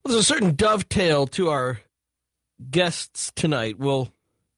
There's a certain dovetail to our guests tonight. We'll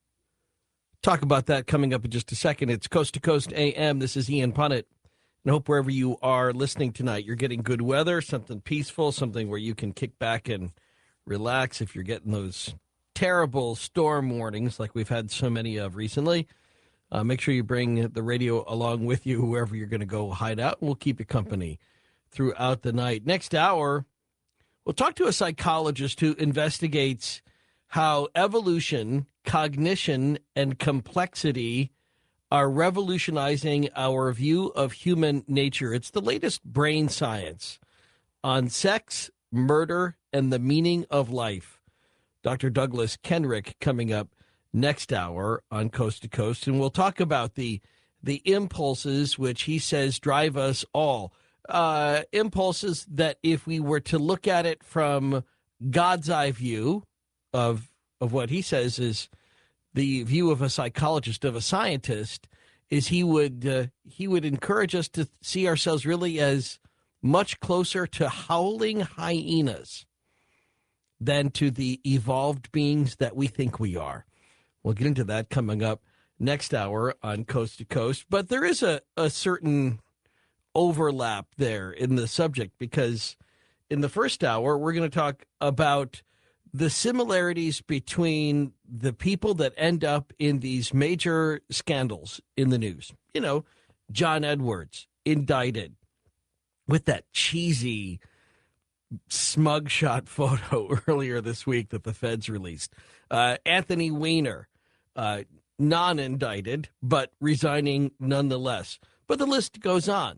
talk about that coming up in just a second. It's Coast to Coast AM. This is Ian Punnett. And I hope wherever you are listening tonight, you're getting good weather, something peaceful, something where you can kick back and relax. If you're getting those terrible storm warnings like we've had so many of recently, make sure you bring the radio along with you wherever you're going to go hide out. We'll keep you company throughout the night. Next hour, we'll talk to a psychologist who investigates how evolution, cognition, and complexity are revolutionizing our view of human nature. It's the latest brain science on sex, murder, and the meaning of life. Dr. Douglas Kenrick coming up next hour on Coast to Coast, and we'll talk about the impulses which he says drive us all. Impulses that if we were to look at it from God's eye view of what he says is the view of a psychologist, of a scientist, is he would encourage us to see ourselves really as much closer to howling hyenas than to the evolved beings that we think we are. We'll get into that coming up next hour on Coast to Coast. But there is a certain overlap there in the subject, because in the first hour, we're going to talk about the similarities between the people that end up in these major scandals in the news. You know, John Edwards indicted with that cheesy smug shot photo earlier this week that the feds released. Anthony Weiner, non-indicted, but resigning nonetheless. But the list goes on.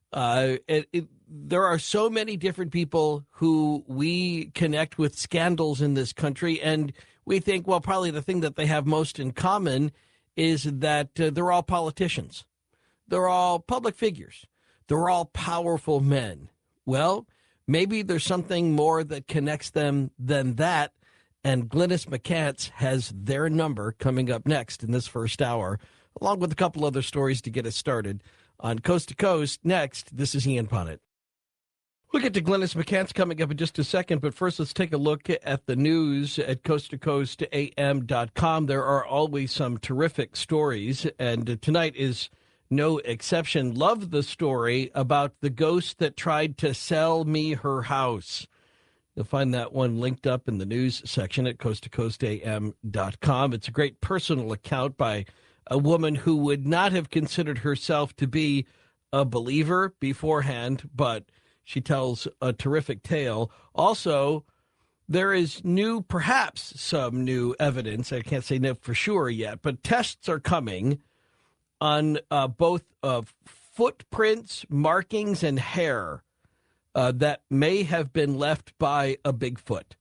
There are so many different people who we connect with scandals in this country, and we think, well, probably the thing that they have most in common is that they're all politicians. They're all public figures. They're all powerful men. Well, maybe there's something more that connects them than that, and Glynis McCants has their number coming up next in this first hour, along with a couple other stories to get us started. On Coast to Coast, next, this is Ian Punnett. We'll get to Glynis McCants coming up in just a second, but first let's take a look at the news at coasttocoastam.com. There are always some terrific stories, and tonight is no exception. Love the story about the ghost that tried to sell me her house. You'll find that one linked up in the news section at coasttocoastam.com. It's a great personal account by a woman who would not have considered herself to be a believer beforehand, but she tells a terrific tale. Also, there is perhaps some new evidence. I can't say no for sure yet, but tests are coming on both footprints, markings, and hair that may have been left by a Bigfoot.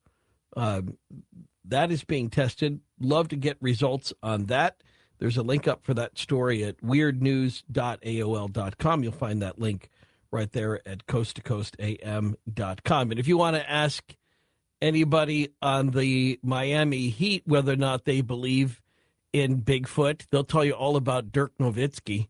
That is being tested. Love to get results on that. There's a link up for that story at weirdnews.aol.com. You'll find that link right there at coasttocoastam.com. And if you want to ask anybody on the Miami Heat whether or not they believe in Bigfoot, they'll tell you all about Dirk Nowitzki.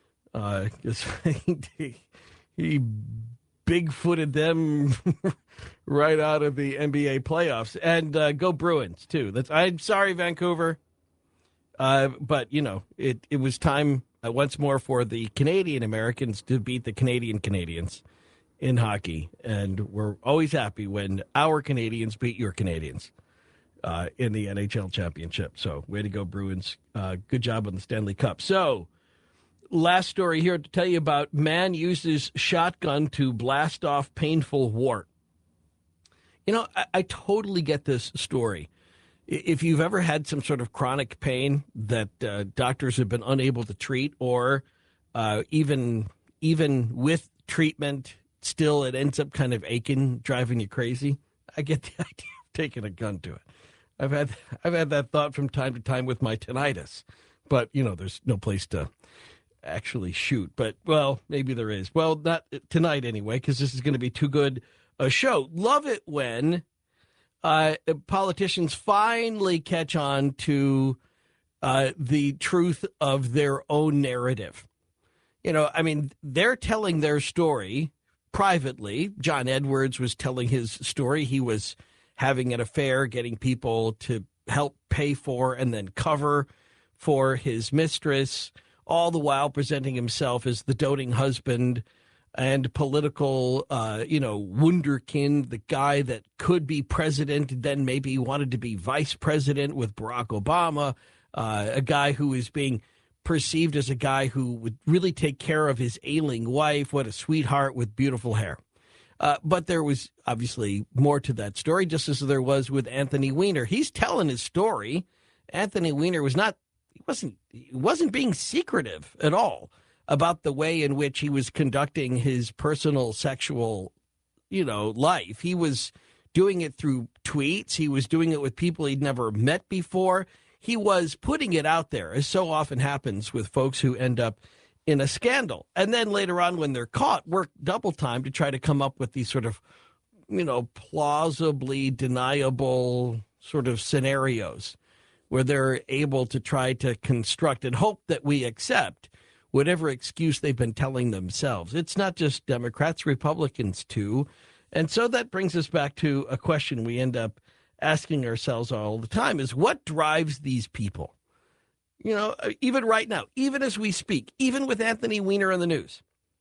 He Bigfooted them right out of the NBA playoffs. And go Bruins, too. I'm sorry, Vancouver. But, you know, it was time once more for the Canadian Americans to beat the Canadian Canadians in hockey. And we're always happy when our Canadians beat your Canadians in the NHL championship. So way to go, Bruins. Good job on the Stanley Cup. So last story here to tell you about: man uses shotgun to blast off painful wart. You know, I totally get this story. If you've ever had some sort of chronic pain that doctors have been unable to treat, or even with treatment, still it ends up kind of aching, driving you crazy, I get the idea of taking a gun to it. I've had that thought from time to time with my tinnitus, but you know, there's no place to actually shoot. But well, maybe there is. Well, not tonight anyway, because this is going to be too good a show. Love it when politicians finally catch on to the truth of their own narrative. You know, I mean, they're telling their story privately. John Edwards was telling his story. He was having an affair, getting people to help pay for and then cover for his mistress, all the while presenting himself as the doting husband and political, wunderkind, the guy that could be president, then maybe wanted to be vice president with Barack Obama, a guy who is being perceived as a guy who would really take care of his ailing wife. What a sweetheart with beautiful hair. But there was obviously more to that story, just as there was with Anthony Weiner. He's telling his story. Anthony Weiner wasn't being secretive at all about the way in which he was conducting his personal sexual, life. He was doing it through tweets. He was doing it with people he'd never met before. He was putting it out there, as so often happens with folks who end up in a scandal. And then later on, when they're caught, work double time to try to come up with these sort of, plausibly deniable sort of scenarios where they're able to try to construct and hope that we accept whatever excuse they've been telling themselves. It's not just Democrats, Republicans too. And so that brings us back to a question we end up asking ourselves all the time is what drives these people? Even right now, even as we speak, even with Anthony Weiner in the news,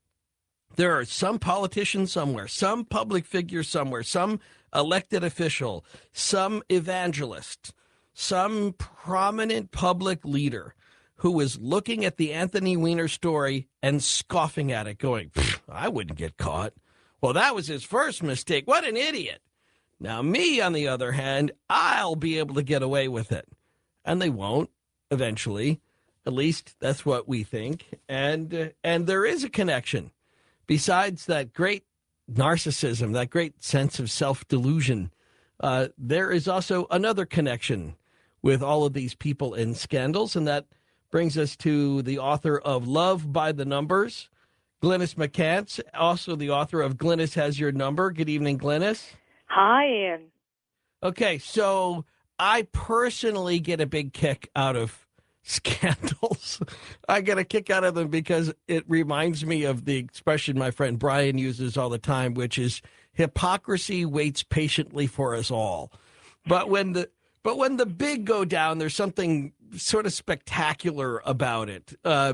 there are some politicians somewhere, some public figure somewhere, some elected official, some evangelist, some prominent public leader who is looking at the Anthony Weiner story and scoffing at it, going, I wouldn't get caught. Well, that was his first mistake. What an idiot. Now, me, on the other hand, I'll be able to get away with it. And they won't eventually. At least that's what we think. And there is a connection. Besides that great narcissism, that great sense of self-delusion, there is also another connection with all of these people in scandals, and that brings us to the author of Love by the Numbers, Glynis McCants, also the author of Glynis Has Your Number. Good evening, Glynis. Hi, Ian. Okay, so I personally get a big kick out of scandals. I get a kick out of them because it reminds me of the expression my friend Brian uses all the time, which is hypocrisy waits patiently for us all. But when the big go down, there's something sort of spectacular about it.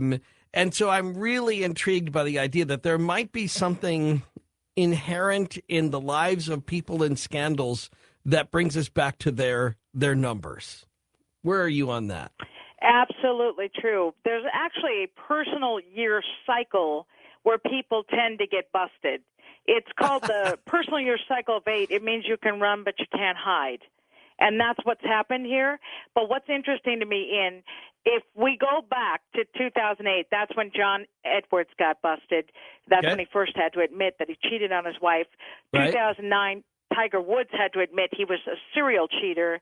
And so I'm really intrigued by the idea that there might be something inherent in the lives of people in scandals that brings us back to their numbers. Where are you on that? Absolutely true. There's actually a personal year cycle where people tend to get busted. It's called the personal year cycle of 8. It means you can run, but you can't hide. And that's what's happened here. But what's interesting to me, Ian, if we go back to 2008, that's when John Edwards got busted. That's when he first had to admit that he cheated on his wife. Right. 2009, Tiger Woods had to admit he was a serial cheater.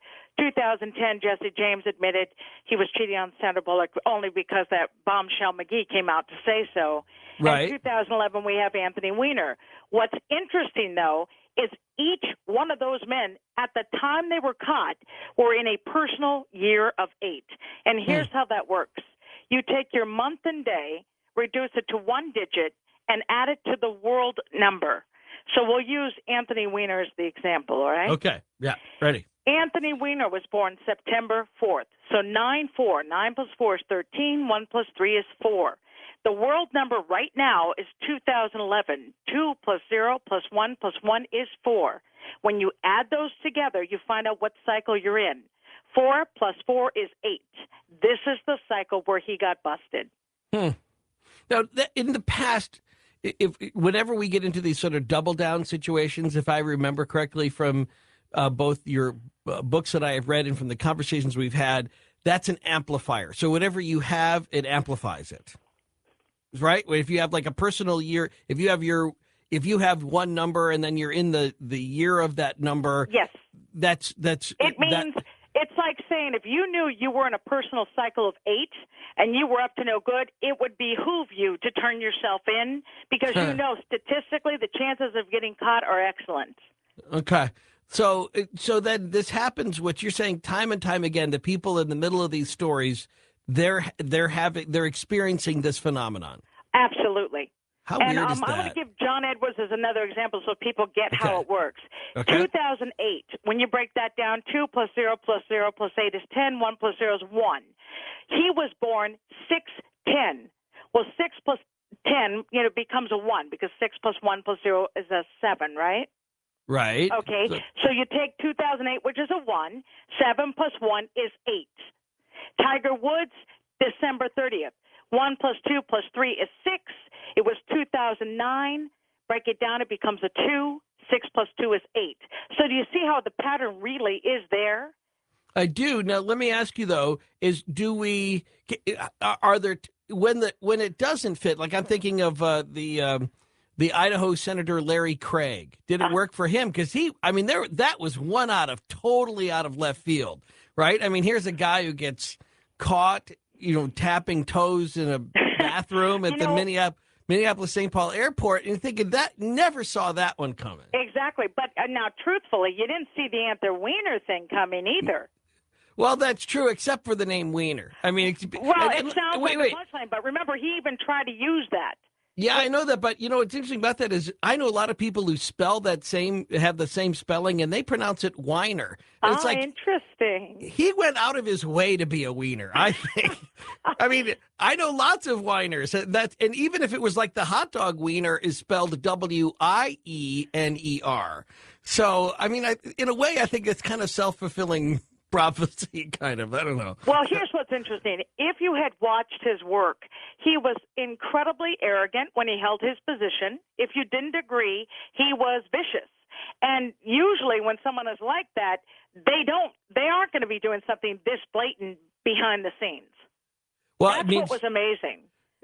2010, Jesse James admitted he was cheating on Sandra Bullock only because that bombshell McGee came out to say so. Right. In 2011, we have Anthony Weiner. What's interesting, though, is each one of those men, at the time they were caught, were in a personal year of 8. And here's how that works. You take your month and day, reduce it to 1 digit, and add it to the world number. So we'll use Anthony Weiner as the example, all right? Okay. Yeah. Ready. Anthony Weiner was born September 4th. So 9-4. 9 plus 4 is 13. 1 plus 3 is 4. The world number right now is 2011. 2 plus 0 plus 1 plus 1 is 4. When you add those together, you find out what cycle you're in. 4 plus 4 is 8. This is the cycle where he got busted. Now, in the past, whenever we get into these sort of double down situations, if I remember correctly from both your books that I have read and from the conversations we've had, that's an amplifier. So whatever you have, it amplifies it. Right? If you have like a personal year, if you have one number and then you're in the year of that number. Yes. That's it means it's like saying if you knew you were in a personal cycle of 8 and you were up to no good, it would behoove you to turn yourself in because you know statistically the chances of getting caught are excellent. Okay. So then this happens, what you're saying time and time again, the people in the middle of these stories, they're experiencing this phenomenon. Absolutely. How And weird is I'm going to that? give John Edwards as another example so people get how Okay. it works. Okay. 2008, when you break that down, 2 plus 0 plus 0 plus 8 is 10, 1 plus 0 is 1. He was born 610. Well, 6 plus 10, becomes a 1 because 6 plus 1 plus 0 is a 7, right? Right. Okay. So you take 2008, which is a 1. 7 plus 1 is 8. Tiger Woods, December 30th. 1 plus 2 plus 3 is 6. It was 2009. Break it down, it becomes a 2. 6 plus 2 is 8. So do you see how the pattern really is there? I do. Now, let me ask you though: are there when it doesn't fit? Like I'm thinking of the Idaho Senator Larry Craig. Did it work for him? Because that was one totally out of left field, right? I mean, here's a guy who gets caught, tapping toes in a bathroom at the Minneapolis St. Paul airport, and you're thinking that never saw that one coming. Exactly. But now, truthfully, you didn't see the Anthony Weiner thing coming either. Well, that's true, except for the name Weiner. I mean, it sounds like a punchline, but remember, he even tried to use that. Yeah, I know that, but what's interesting about that is I know a lot of people who have the same spelling, and they pronounce it Weiner. And it's like, interesting. He went out of his way to be a wiener, I think. I mean, I know lots of Weiners, and even if it was like the hot dog wiener is spelled Wiener. So, I mean, in a way, I think it's kind of self-fulfilling prophecy, kind of. I don't know. Well, here's what's interesting. If you had watched his work, he was incredibly arrogant when he held his position. If you didn't agree, he was vicious. And usually when someone is like that, they aren't going to be doing something this blatant behind the scenes. Well, That's what was amazing.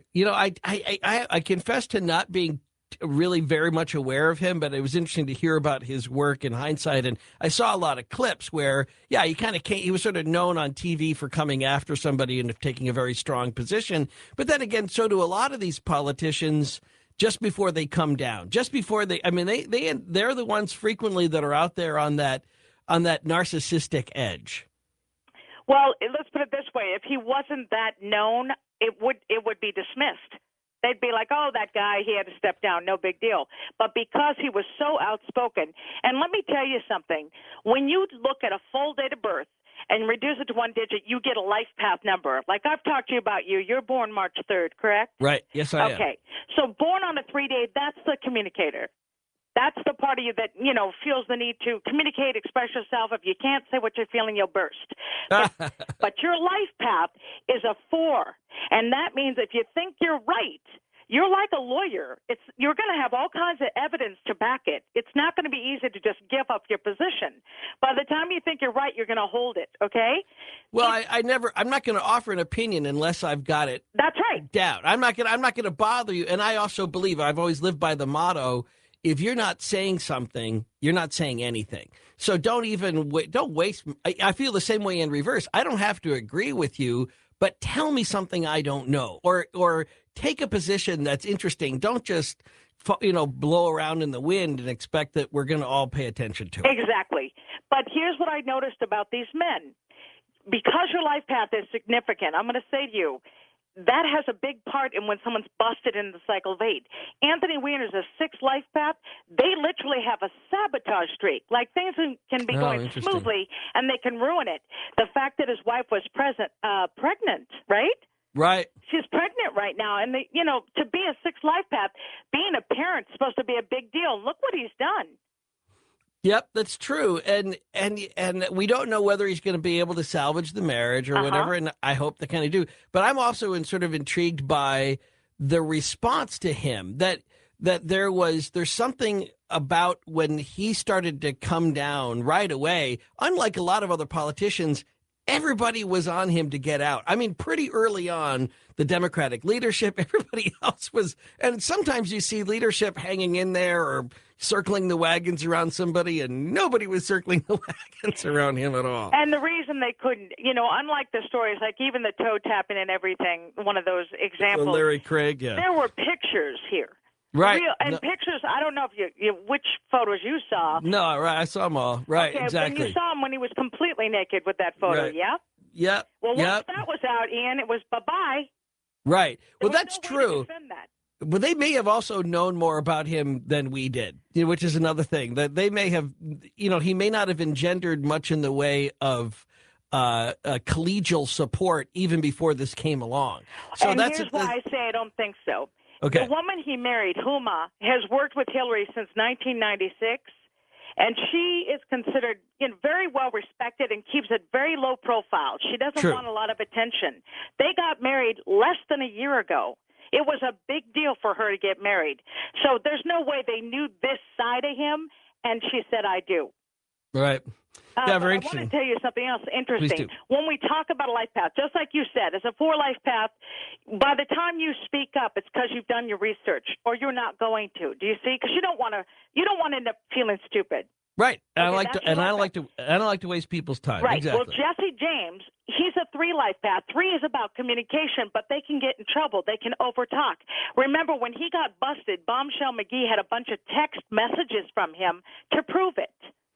I confess to not being really very much aware of him, but it was interesting to hear about his work in hindsight. And I saw a lot of clips where, he was sort of known on TV for coming after somebody and taking a very strong position. But then again, so do a lot of these politicians just before they come down, they're the ones frequently that are out there on that narcissistic edge. Well, let's put it this way. If he wasn't that known, it would be dismissed. They'd be like, oh, that guy, he had to step down, no big deal. But because he was so outspoken, and let me tell you something, when you look at a full date of birth and reduce it to one digit, you get a life path number. Like I've talked to you about you're born March 3rd, correct? Right, yes I am. Okay, so born on a 3-day, that's the communicator. That's the part of you that, feels the need to communicate, express yourself. If you can't say what you're feeling, you'll burst. But your life path is a 4. And that means if you think you're right, you're like a lawyer. You're going to have all kinds of evidence to back it. It's not going to be easy to just give up your position. By the time you think you're right, you're going to hold it, okay? Well, I'm not going to offer an opinion unless I've got it That's right. down. I'm not going to bother you. And I also believe, I've always lived by the motto, if you're not saying something, you're not saying anything. So don't waste. I feel the same way in reverse. I don't have to agree with you, but tell me something I don't know, or take a position that's interesting. Don't just, blow around in the wind and expect that we're going to all pay attention to it. Exactly. But here's what I noticed about these men. Because your life path is significant, I'm going to say to you, that has a big part in when someone's busted in the cycle of 8. Anthony Weiner's a 6 life path. They literally have a sabotage streak. Like things can be going smoothly and they can ruin it. The fact that his wife was pregnant, right? Right. She's pregnant right now. And, to be a 6 life path, being a parent's supposed to be a big deal. Look what he's done. Yep, that's true. And we don't know whether he's going to be able to salvage the marriage or whatever, and I hope they kind of do. But I'm also intrigued by the response to him, that there's something about when he started to come down right away, unlike a lot of other politicians, everybody was on him to get out. I mean, pretty early on, the Democratic leadership, everybody else was, and sometimes you see leadership hanging in there or circling the wagons around somebody, and nobody was circling the wagons around him at all. And the reason they couldn't, unlike the stories, like even the toe tapping and everything, one of those examples. Larry Craig, yeah. There were pictures here. Right. Pictures, I don't know if which photos you saw. No, right, I saw them all. Right, okay, exactly. And you saw him when he was completely naked with that photo, right. yeah? Yep. Well, once that was out, Ian, it was bye-bye. Right. Well, that's true. That. But they may have also known more about him than we did, which is another thing. That they may have, he may not have engendered much in the way of collegial support even before this came along. So and that's here's why I say I don't think so. Okay. The woman he married, Huma, has worked with Hillary since 1996. And she is considered very well respected and keeps it very low profile. She doesn't want a lot of attention. They got married less than a year ago. It was a big deal for her to get married. So there's no way they knew this side of him, and she said, I do. Right. Yeah, very I interesting. want to tell you something else interesting. Please do. When we talk about a life path, just like you said, it's a 4-life path. By the time you speak up, it's because you've done your research, or you're not going to. Do you see? Because you don't want to end up feeling stupid. Right. And Okay, I don't like to waste people's time. Right. Exactly. Well, Jesse James, he's a 3-life path. 3 is about communication, but they can get in trouble. They can overtalk. Remember, when he got busted, Bombshell McGee had a bunch of text messages from him to prove it.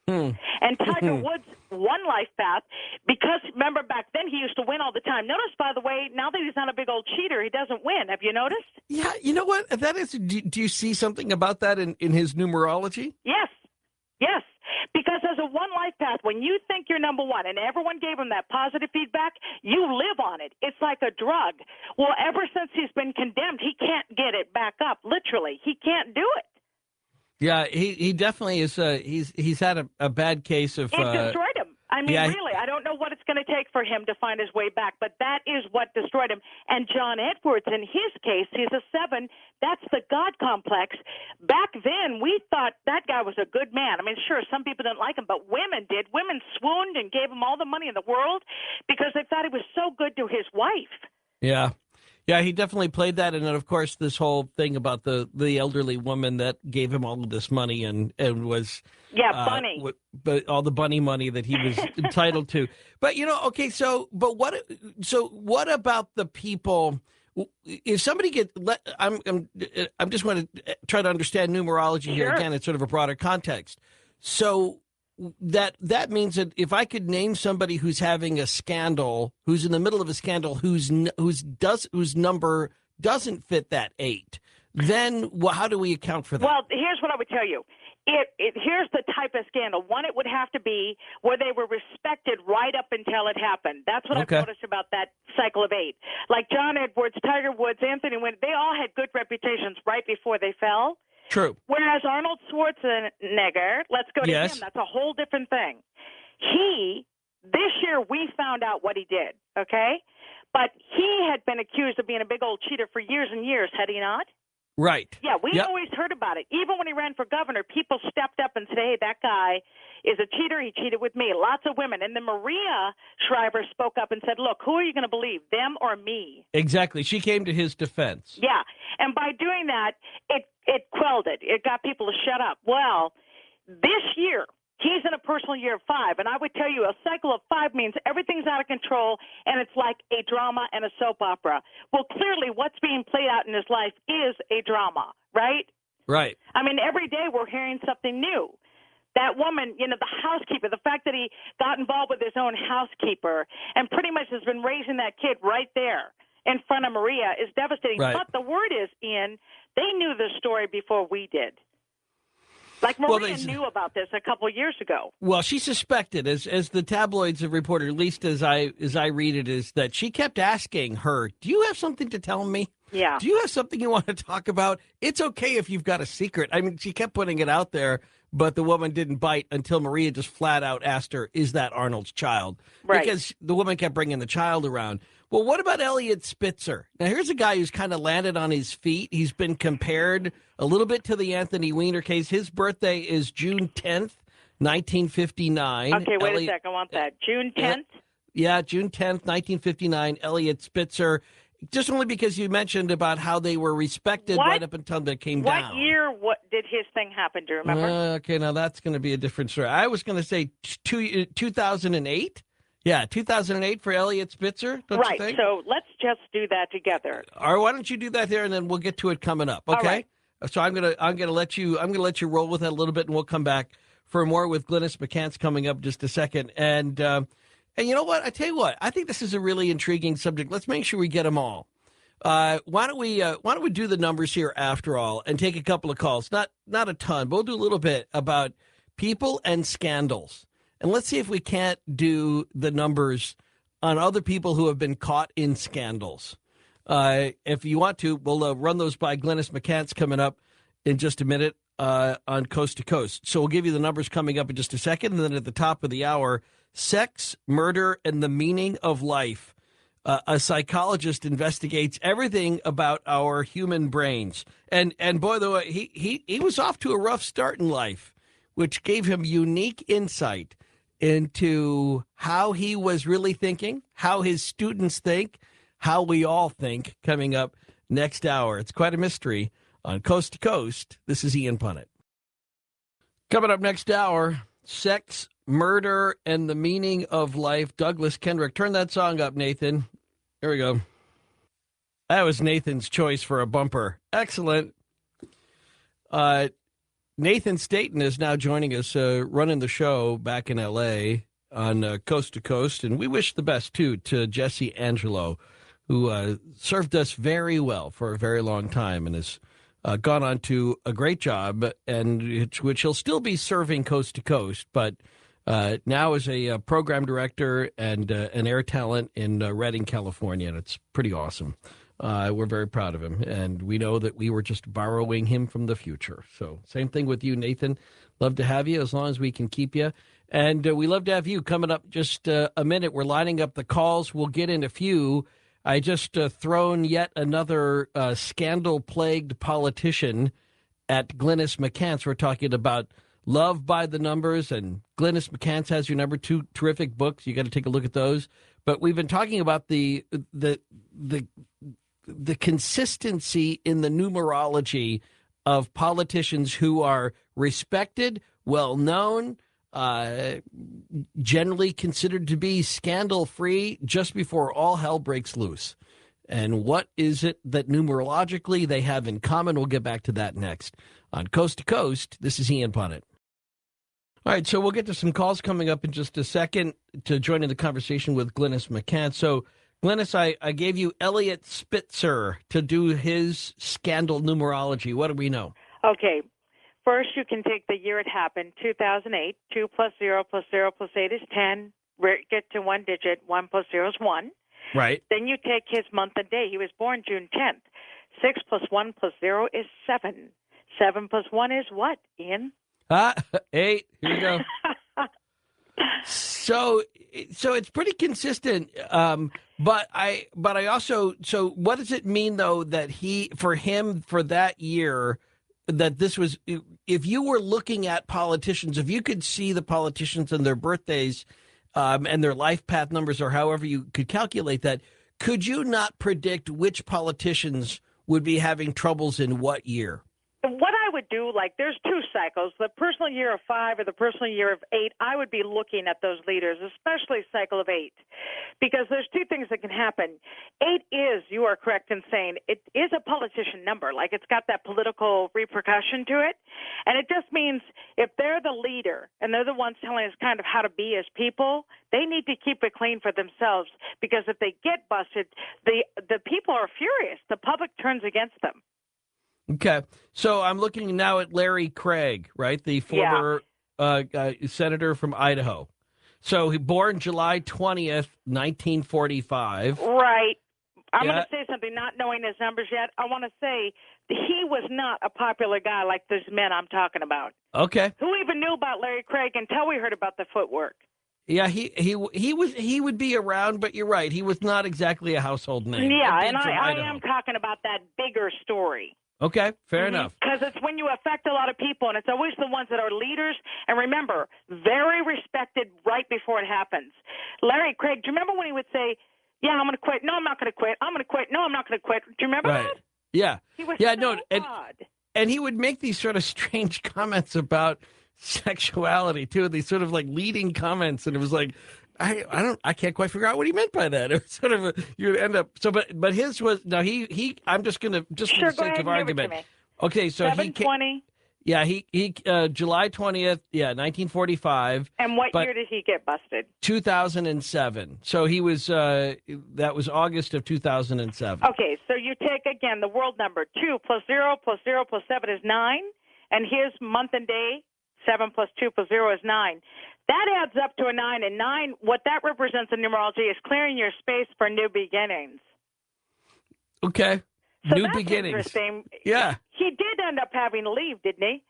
And Tiger Woods, 1-life path, because remember back then he used to win all the time. Notice, by the way, now that he's not a big old cheater, he doesn't win. Have you noticed? Yeah, you know what? That is. Do you see something about that in his numerology? Yes. Yes. Because as a 1-life path, when you think you're number one and everyone gave him that positive feedback, you live on it. It's like a drug. Well, ever since he's been condemned, he can't get it back up. Literally, he can't do it. Yeah, he definitely is. He's had a bad case of. It destroyed him. I mean, really, I don't know what it's going to take for him to find his way back, but that is what destroyed him. And John Edwards, in his case, he's a 7. That's the God complex. Back then, we thought that guy was a good man. I mean, sure, some people didn't like him, but women did. Women swooned and gave him all the money in the world because they thought he was so good to his wife. Yeah. Yeah, he definitely played that. And then, of course, this whole thing about the elderly woman that gave him all of this money and was... Yeah, bunny. But all the bunny money that he was entitled to. But, okay, so what about the people... If somebody I'm just going to try to understand numerology here. Sure. Again, it's sort of a broader context. So that means that if I could name somebody who's having a scandal, who's in the middle of a scandal, whose number doesn't fit that 8, then how do we account for that? Well, here's what I would tell you. Here's the type of scandal. One, it would have to be where they were respected right up until it happened. That's what I've noticed about that cycle of 8. Like John Edwards, Tiger Woods, Anthony Wynn, they all had good reputations right before they fell. True. Whereas Arnold Schwarzenegger, let's go to him. That's a whole different thing. This year we found out what he did, okay? But he had been accused of being a big old cheater for years and years, had he not? Right. Yeah, we always heard about it. Even when he ran for governor, people stepped up and said, hey, that guy is a cheater. He cheated with me. Lots of women. And then Maria Shriver spoke up and said, look, who are you going to believe, them or me? Exactly. She came to his defense. Yeah. And by doing that, it quelled it. It got people to shut up. Well, this year, he's in a personal year of 5, and I would tell you a cycle of 5 means everything's out of control, and it's like a drama and a soap opera. Well, clearly what's being played out in his life is a drama, right? Right. I mean, every day we're hearing something new. That woman, the housekeeper, the fact that he got involved with his own housekeeper and pretty much has been raising that kid right there in front of Maria is devastating. Right. But the word is, Ian, they knew the story before we did. Like Maria knew about this a couple of years ago. Well, she suspected, as the tabloids have reported, at least as I read it, is that she kept asking her, do you have something to tell me? Yeah. Do you have something you want to talk about? It's okay if you've got a secret. I mean, she kept putting it out there, but the woman didn't bite until Maria just flat out asked her, is that Arnold's child? Right. Because the woman kept bringing the child around. Well, what about Elliot Spitzer? Now, here's a guy who's kind of landed on his feet. He's been compared a little bit to the Anthony Weiner case. His birthday is June 10th, 1959. Okay, wait a second. I want that. June 10th? Yeah, June 10th, 1959, Elliot Spitzer. Just only because you mentioned about how they were respected right up until they came down. What year did his thing happen? Do you remember? Okay, now that's going to be a different story. I was going to say 2008. Yeah, 2008 for Elliot Spitzer. Don't you think? So let's just do that together. All right, why don't you do that there, and then we'll get to it coming up. Okay. All right. So I'm gonna let you roll with that a little bit, and we'll come back for more with Glynis McCants coming up in just a second. And you know what? I tell you what, I think this is a really intriguing subject. Let's make sure we get them all. Why don't we do the numbers here after all and take a couple of calls? Not a ton, but we'll do a little bit about people and scandals. And let's see if we can't do the numbers on other people who have been caught in scandals. If you want to, we'll run those by Glynis McCants coming up in just a minute on Coast to Coast. So we'll give you the numbers coming up in just a second. And then at the top of the hour, sex, murder, and the meaning of life. A psychologist investigates everything about our human brains. And boy, the way he was off to a rough start in life, which gave him unique insight into how he was really thinking, how his students think, how we all think, coming up next hour. It's quite a mystery on Coast to Coast. This is Ian Punnett. Coming up next hour, sex, murder, and the meaning of life. Douglas Kendrick. Turn that song up, Nathan. Here we go. That was Nathan's choice for a bumper. Excellent. Nathan Staten is now joining us, running the show back in L.A. on Coast to Coast. And we wish the best, too, to Jesse Angelo, who served us very well for a very long time and has gone on to a great job, and which he'll still be serving Coast to Coast, but now is a program director and an air talent in Redding, California, and it's pretty awesome. We're very proud of him, and we know that we were just borrowing him from the future. So same thing with you, Nathan. Love to have you as long as we can keep you. And we love to have you coming up just a minute. We're lining up the calls. We'll get in a few. I just thrown yet another scandal-plagued politician at Glynis McCants. We're talking about Love by the Numbers, and Glynis McCants has your number. 2 terrific books. You got to take a look at those. But we've been talking about the consistency in the numerology of politicians who are respected, well-known, generally considered to be scandal-free just before all hell breaks loose. And what is it that numerologically they have in common? We'll get back to that next. On Coast to Coast, this is Ian Punnett. All right, so we'll get to some calls coming up in just a second to join in the conversation with Glynis McCants. So, Glynis, I gave you Elliot Spitzer to do his scandal numerology. What do we know? Okay. First, you can take the year it happened, 2008. 2 plus 0 plus 0 plus 8 is 10. Get to one digit. 1 plus 0 is 1. Right. Then you take his month and day. He was born June 10th. 6 plus 1 plus 0 is 7. 7 plus 1 is what, Ian? 8. Here we go. So it's pretty consistent. But I also, so what does it mean though that for that year, that this was, if you were looking at politicians, if you could see the politicians and their birthdays and their life path numbers, or however you could calculate that, could you not predict which politicians would be having troubles in what year? What I would do, like there's 2 cycles, the personal year of 5 or the personal year of 8, I would be looking at those leaders, especially cycle of 8, because there's 2 things that can happen. 8 is, you are correct in saying, it is a politician number, like it's got that political repercussion to it, and it just means if they're the leader and they're the ones telling us kind of how to be as people, they need to keep it clean for themselves, because if they get busted, the people are furious. The public turns against them. Okay, so I'm looking now at Larry Craig, right? The former senator from Idaho. So he born July 20th, 1945. Right. I'm going to say something, not knowing his numbers yet. I want to say he was not a popular guy like these men I'm talking about. Okay. Who even knew about Larry Craig until we heard about the footwork? Yeah, he would be around, but you're right. He was not exactly a household name. Yeah, and I am talking about that bigger story. Okay, fair enough. Because it's when you affect a lot of people, and it's always the ones that are leaders. And remember, very respected right before it happens. Larry Craig, do you remember when he would say, yeah, I'm going to quit. No, I'm not going to quit. I'm going to quit. No, I'm not going to quit. Do you remember that? Yeah. He was odd. And he would make these sort of strange comments about sexuality, too. These sort of like leading comments. And it was like, I can't quite figure out what he meant by that. It was sort of you end up but his was, now he I'm just gonna, just for the sake of argument. Okay, so 720. Yeah, he July 20th, 1945. And what But year did he get busted? 2007. So he was that was August of 2007. Okay, so you take again the world number 2 plus 0 plus 0 plus 7 is 9, and his month and day 7 plus 2 plus 0 is 9. That adds up to a 9, and 9, what that represents in numerology is clearing your space for new beginnings. Okay. So New that's beginnings. interesting. Yeah. He did end up having to leave, didn't he?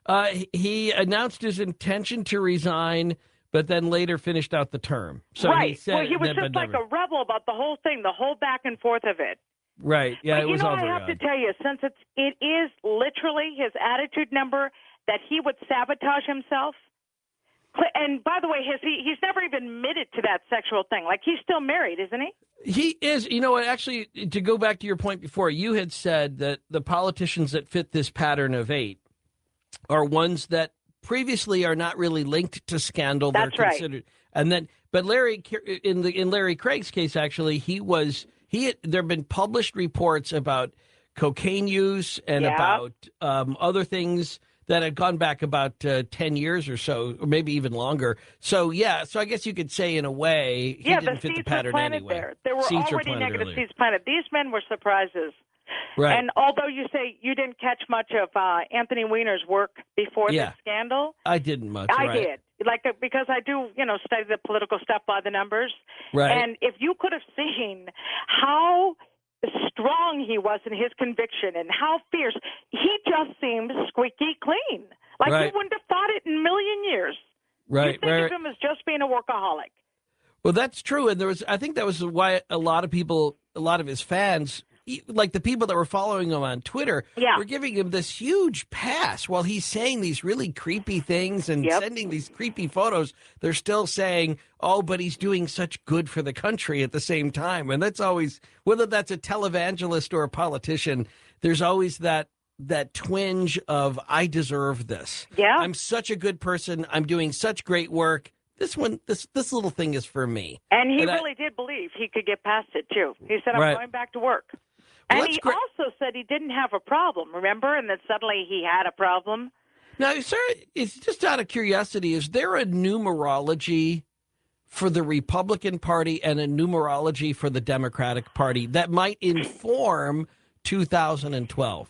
He announced his intention to resign, but then later finished out the term. So right. he said, well, he was just like a rebel about the whole thing, the whole back and forth of it. Right. Yeah, but it was all I very have to odd. tell you, since it is literally his attitude number that he would sabotage himself. And by the way, he's never even admitted to that sexual thing. Like, he's still married, isn't he? He is. You know what? Actually, to go back to your point before, you had said that the politicians that fit this pattern of 8 are ones that previously are not really linked to scandal. That's They're right. considered, and then, but Larry, in Larry Craig's case, actually, there have been published reports about cocaine use and about other things that had gone back about 10 years or so, or maybe even longer. So, so I guess you could say in a way he didn't fit the pattern were planted anyway. There were Seeds were already planted negative earlier. seeds planted. These men were surprises. Right. And although you say you didn't catch much of Anthony Weiner's work before this scandal, I didn't much. I right. did. Because I do, study the political stuff by the numbers. Right. And if you could have seen how strong he was in his conviction and how fierce, he just seemed squeaky clean. Like Right. you wouldn't have thought it in a million years. Right. You think of him as just being a workaholic. Well, that's true. And I think that was why a lot of his fans, like the people that were following him on Twitter, were giving him this huge pass while he's saying these really creepy things and sending these creepy photos. They're still saying, oh, but he's doing such good for the country at the same time. And that's always, whether that's a televangelist or a politician, there's always that twinge of, I deserve this. Yeah. I'm such a good person. I'm doing such great work. This little thing is for me. And he really did believe he could get past it, too. He said, I'm going back to work. Well, and he also said he didn't have a problem, remember? And then suddenly he had a problem. Now, sir, it's just out of curiosity, is there a numerology for the Republican Party and a numerology for the Democratic Party that might inform 2012?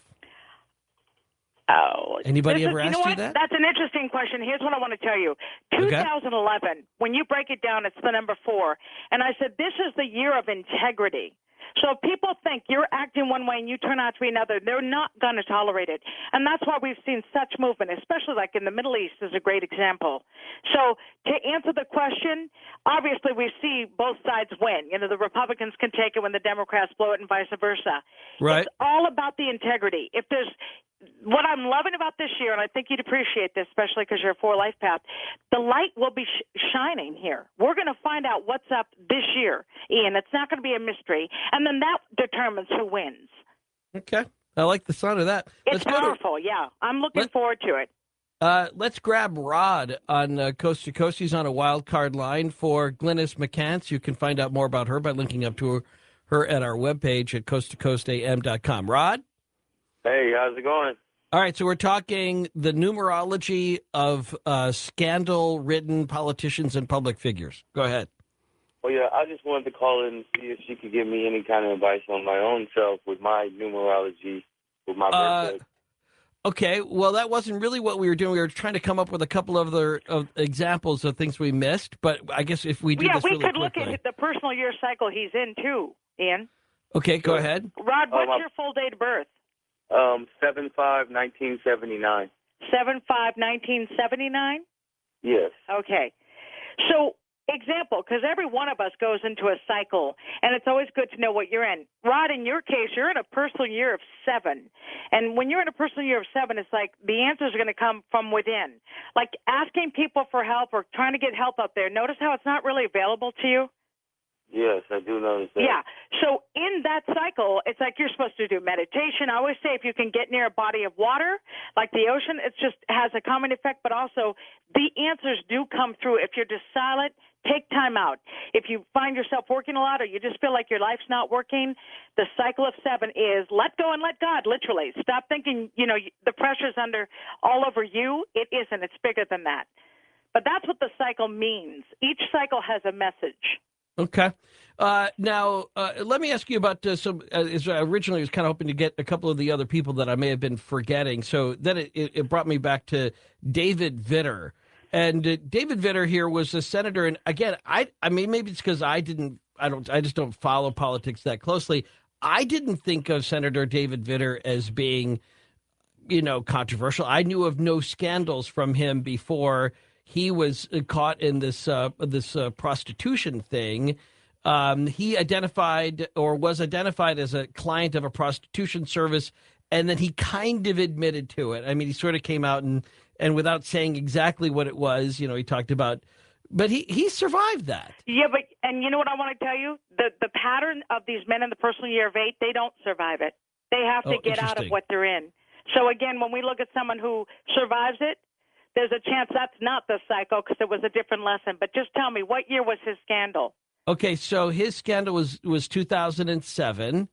Oh, anybody ever asked you that? That's an interesting question. Here's what I want to tell you. 2011, when you break it down, it's the number 4. And I said, this is the year of integrity. So if people think you're acting one way and you turn out to be another, they're not going to tolerate it. And that's why we've seen such movement, especially like in the Middle East is a great example. So to answer the question, obviously we see both sides win. The Republicans can take it when the Democrats blow it and vice versa. Right. It's all about the integrity. What I'm loving about this year, and I think you'd appreciate this, especially because you're a 4 life path, the light will be shining here. We're going to find out what's up this year, Ian. It's not going to be a mystery. And then that determines who wins. Okay. I like the sound of that. It's powerful, yeah. I'm looking forward to it. Let's grab Rod on Coast to Coast. He's on a wild card line for Glynis McCants. You can find out more about her by linking up to her at our webpage at coasttocoastam.com. Rod? Hey, how's it going? All right, so we're talking the numerology of scandal-ridden politicians and public figures. Go ahead. Well, yeah, I just wanted to call in and see if she could give me any kind of advice on my own self with my numerology, with my birthday. Okay, well, that wasn't really what we were doing. We were trying to come up with a couple of other examples of things we missed, but I guess if we do this really quickly. Yeah, we could look at the personal year cycle he's in, too, Ian. Okay, go ahead. Rod, what's your full date of birth? 7/5/1979. 7/5/1979? Yes. Okay. So, example, because every one of us goes into a cycle, and it's always good to know what you're in. Rod, in your case, you're in a personal year of 7. And when you're in a personal year of 7, it's like the answers are going to come from within. Like asking people for help or trying to get help out there. Notice how it's not really available to you? Yes, I do notice that. Yeah. So in that cycle, it's like you're supposed to do meditation. I always say if you can get near a body of water, like the ocean, it just has a calming effect, but also the answers do come through. If you're just silent, take time out. If you find yourself working a lot or you just feel like your life's not working, the cycle of 7 is let go and let God, literally. Stop thinking, the pressure's all over you. It isn't. It's bigger than that. But that's what the cycle means. Each cycle has a message. Okay. Now, let me ask you about some. Originally, I was kind of hoping to get a couple of the other people that I may have been forgetting. So then it brought me back to David Vitter. And David Vitter here was a senator. And again, I mean, maybe it's because I just don't follow politics that closely. I didn't think of Senator David Vitter as being, controversial. I knew of no scandals from him before he was caught in this prostitution thing. He was identified as a client of a prostitution service, and then he kind of admitted to it. I mean, he sort of came out and without saying exactly what it was, he talked about, but he survived that. Yeah, and you know what I want to tell you? The pattern of these men in the personal year of 8, they don't survive it. They have to get out of what they're in. So again, when we look at someone who survives it, there's a chance that's not the cycle because it was a different lesson. But just tell me, what year was his scandal? Okay, so his scandal was 2007,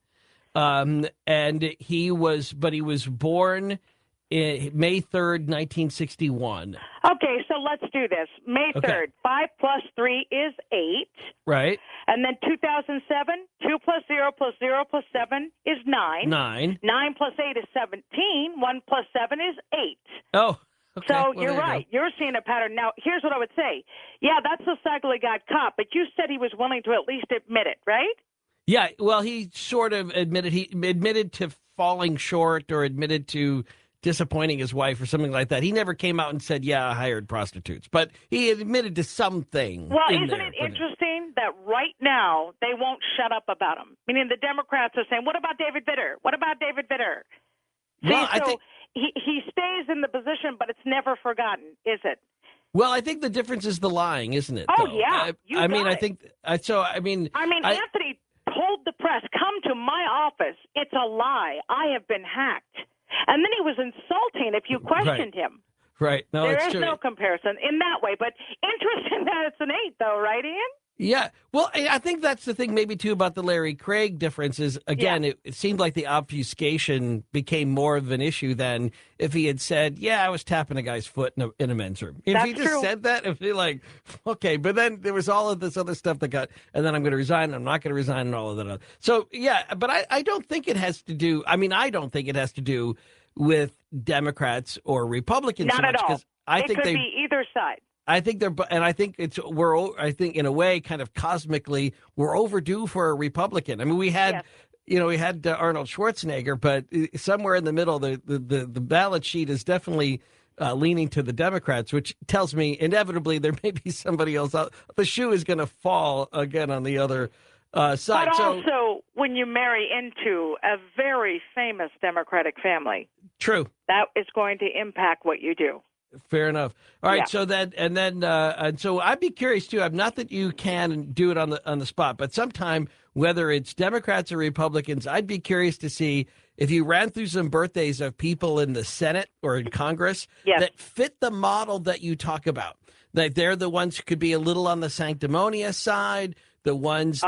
and he was born May 3rd, 1961. Okay, so let's do this. May 3rd, Okay. 5 plus 3 is 8. Right. And then 2007, 2 plus 0 plus 0 plus 7 is 9. 9. 9 plus 8 is 17. 1 plus 7 is 8. Oh. Okay. So Well, you're right. You're seeing a pattern. Now, here's what I would say. Yeah, that's the cycle he got caught, but you said he was willing to at least admit it, right? Yeah, well, he sort of admitted to falling short or admitted to disappointing his wife or something like that. He never came out and said, yeah, I hired prostitutes, but he admitted to something. Well, isn't it interesting that right now they won't shut up about him? Meaning the Democrats are saying, what about David Vitter? What about David Vitter? Well, See, so he stays in the position, but it's never forgotten, is it? Well, I think the difference is the lying, isn't it? Oh, though? yeah. Anthony told the press, come to my office. It's a lie. I have been hacked. And then he was insulting if you questioned him. Right. No, there it's is true. no comparison in that way. But interesting that it's an 8, though, right, Ian? Yeah. Well, I think that's the thing maybe, too, about the Larry Craig difference is, again, it seemed like the obfuscation became more of an issue than if he had said, yeah, I was tapping a guy's foot in a men's room. If he just said that, it'd be like, okay. But then there was all of this other stuff and then I'm going to resign, I'm not going to resign, and all of that. So, yeah, but I don't think it has to do, I don't think it has to do with Democrats or Republicans. Not at all. It could be either side. I think I think in a way, kind of cosmically, we're overdue for a Republican. I mean, we had Arnold Schwarzenegger, but somewhere in the middle, the ballot sheet is definitely leaning to the Democrats, which tells me inevitably there may be somebody else out. The shoe is going to fall again on the other side. But also, when you marry into a very famous Democratic family, true, that is going to impact what you do. Fair enough. All right. Yeah. So I'd be curious too. Not that you can do it on the spot, but sometime, whether it's Democrats or Republicans, I'd be curious to see if you ran through some birthdays of people in the Senate or in Congress that fit the model that you talk about. That they're the ones who could be a little on the sanctimonious side, the ones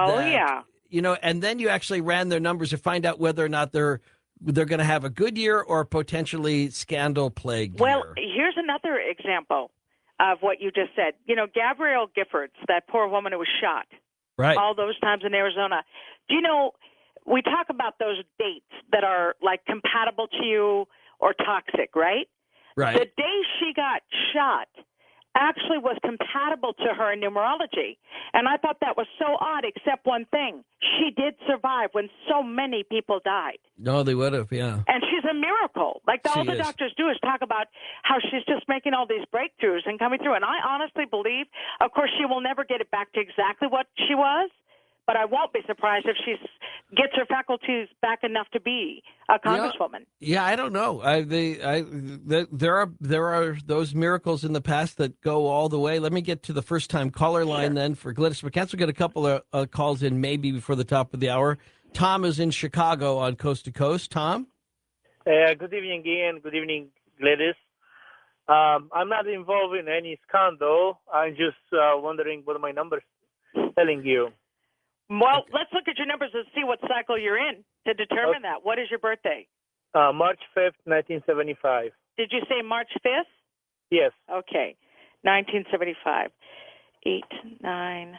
and then you actually ran their numbers to find out whether or not they're going to have a good year or potentially scandal-plagued year. Well, here's another example of what you just said. Gabrielle Giffords, that poor woman who was shot. Right. All those times in Arizona. Do you know, we talk about those dates that are like compatible to you or toxic, right? Right. The day she got shot actually was compatible to her in numerology. And I thought that was so odd, except one thing. She did survive when so many people died. No, they would have, yeah. And she's a miracle. Like all the doctors do is talk about how she's just making all these breakthroughs and coming through. And I honestly believe, of course, she will never get it back to exactly what she was, but I won't be surprised if she gets her faculties back enough to be a congresswoman. Yeah, I don't know. There are those miracles in the past that go all the way. Let me get to the first time caller line then for Glynis McCants. We'll get a couple of calls in maybe before the top of the hour. Tom is in Chicago on Coast to Coast. Tom? Good evening, Ian. Good evening, Gladys. I'm not involved in any scandal. I'm just wondering what my numbers telling you. Well, let's look at your numbers and see what cycle you're in to determine that. What is your birthday? March 5th, 1975. Did you say March 5th? Yes. Okay. 1975. 8, 9,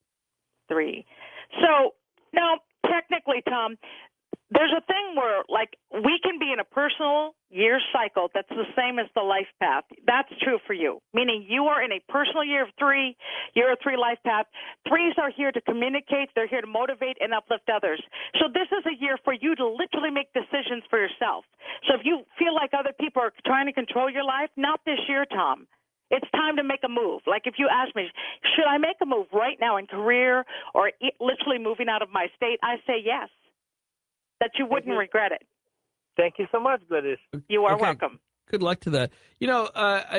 3. So now, technically, Tom, there's a thing where, like, we can be in a personal year cycle that's the same as the life path. That's true for you, meaning you are in a personal year of 3, year of 3 life path. 3s are here to communicate. They're here to motivate and uplift others. So this is a year for you to literally make decisions for yourself. So if you feel like other people are trying to control your life, not this year, Tom. It's time to make a move. Like if you ask me, should I make a move right now in career or literally moving out of my state, I say yes. That you wouldn't regret it. Thank you so much, Gladys. You are welcome. Good luck to that. You know,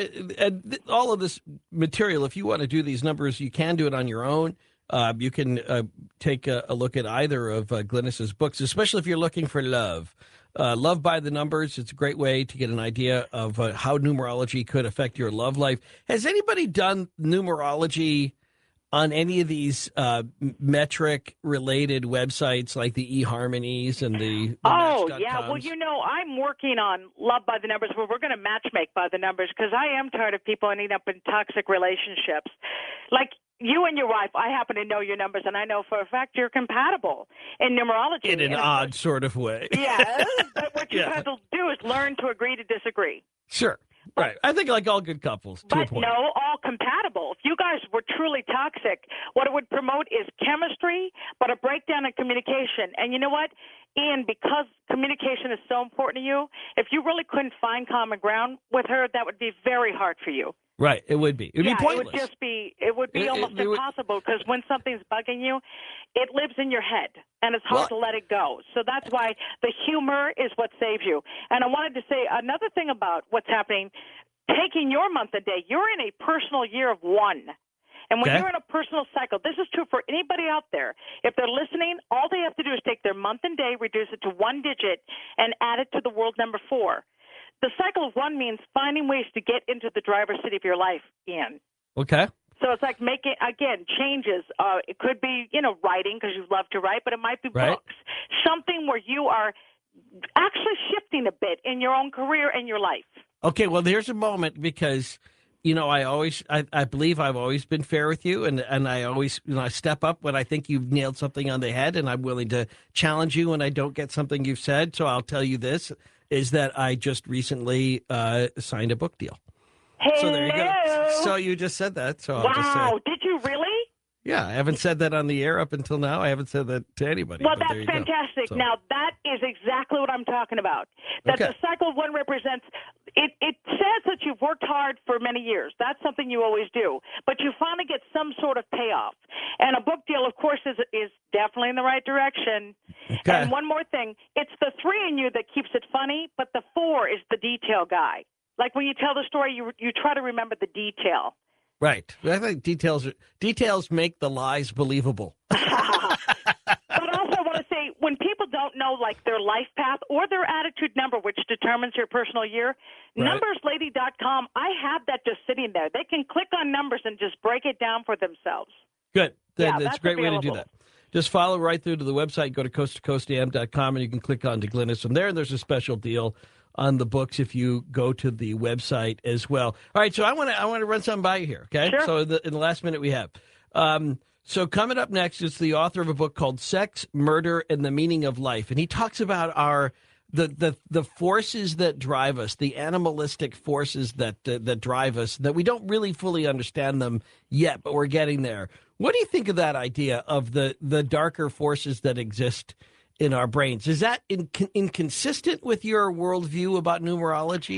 all of this material, if you want to do these numbers, you can do it on your own. You can take a look at either of Glynis's books, especially if you're looking for love. Love by the Numbers. It's a great way to get an idea of how numerology could affect your love life. Has anybody done numerology on any of these metric-related websites like the eHarmonies and the yeah. Well, you know, I'm working on Love by the Numbers, where we're going to matchmake by the numbers, because I am tired of people ending up in toxic relationships. Like you and your wife, I happen to know your numbers, and I know for a fact you're compatible in numerology. In an odd sort of way. Yes, but what you have to do is learn to agree to disagree. Sure. Right. I think like all good couples, to a point. But no, all compatible. If you guys were truly toxic, what it would promote is chemistry, but a breakdown in communication. And you know what, Ian, because communication is so important to you, if you really couldn't find common ground with her, that would be very hard for you. Right. It would be. It would be pointless. It would be almost impossible, because when something's bugging you, it lives in your head, and it's hard to let it go. So that's why the humor is what saves you. And I wanted to say another thing about what's happening, taking your month and day, you're in a personal year of 1. And when you're in a personal cycle, this is true for anybody out there. If they're listening, all they have to do is take their month and day, reduce it to 1 digit, and add it to the world number 4. The cycle of 1 means finding ways to get into the driver's seat of your life, Ian. Okay. So it's like making, again, changes. It could be, writing, because you love to write, but it might be books. Something where you are actually shifting a bit in your own career and your life. Okay, well, there's a moment, because, I believe I've always been fair with you, and I always, I step up when I think you've nailed something on the head, and I'm willing to challenge you when I don't get something you've said. So I'll tell you this, is that I just recently signed a book deal. Hello. So there you go. So you just said that. So I'll just say, did you really? Yeah, I haven't said that on the air up until now. I haven't said that to anybody. Well, that's fantastic. So. Now, that is exactly what I'm talking about. That the cycle of 1 represents, it says that you've worked hard for many years. That's something you always do. But you finally get some sort of payoff. And a book deal, of course, is definitely in the right direction. Okay. And one more thing, it's the 3 in you that keeps it funny, but the 4 is the detail guy. Like when you tell the story, you try to remember the detail. Right. I think details make the lies believable. But also I want to say, when people don't know like their life path or their attitude number, which determines your personal year, numberslady.com, I have that just sitting there. They can click on numbers and just break it down for themselves. Good. That's a great available. way to do that. Just follow right through to the website, go to coasttocoastam.com, and you can click on to Glynis from there, and there's a special deal on the books if you go to the website as well. All right, so I want to run something by you here, okay? Sure. So in the last minute we have. So coming up next is the author of a book called Sex, Murder, and the Meaning of Life, and he talks about the forces that drive us, the animalistic forces that drive us, that we don't really fully understand them yet, but we're getting there. What do you think of that idea of the darker forces that exist in our brains? Is that inconsistent with your worldview about numerology?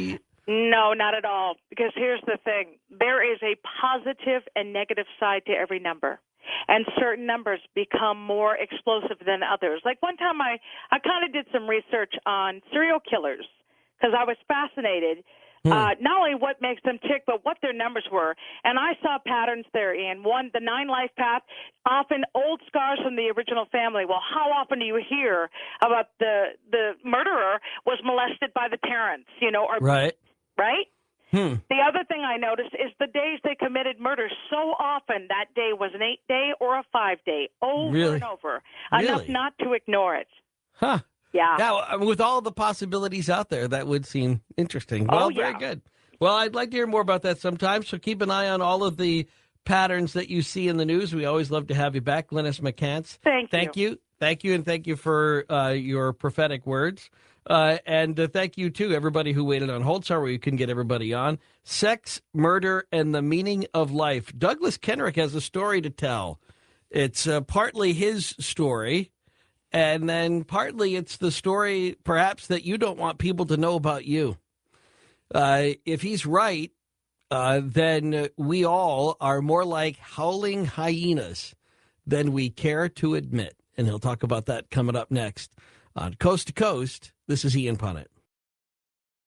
No, not at all. Because here's the thing. There is a positive and negative side to every number. And certain numbers become more explosive than others. Like one time I kind of did some research on serial killers because I was fascinated. Not only what makes them tick, but what their numbers were. And I saw patterns there, Ian. One, the 9-life path, often old scars from the original family. Well, how often do you hear about the murderer was molested by the parents, or Right. right? The other thing I noticed is the days they committed murder. So often that day was an 8-day or a 5-day, over Really? and over, Really? enough not to ignore it. Huh. Yeah. Yeah, with all the possibilities out there, that would seem interesting. Well, very good. Well, I'd like to hear more about that sometime, so keep an eye on all of the patterns that you see in the news. We always love to have you back, Glynis McCants. Thank you. Thank you, and thank you for your prophetic words. And thank you, too, everybody who waited on hold. Sorry we couldn't get everybody on. Sex, Murder, and the Meaning of Life. Douglas Kenrick has a story to tell. It's partly his story, and then partly it's the story, perhaps, that you don't want people to know about you. If he's right, then we all are more like howling hyenas than we care to admit. And he'll talk about that coming up next on Coast to Coast. This is Ian Punnett.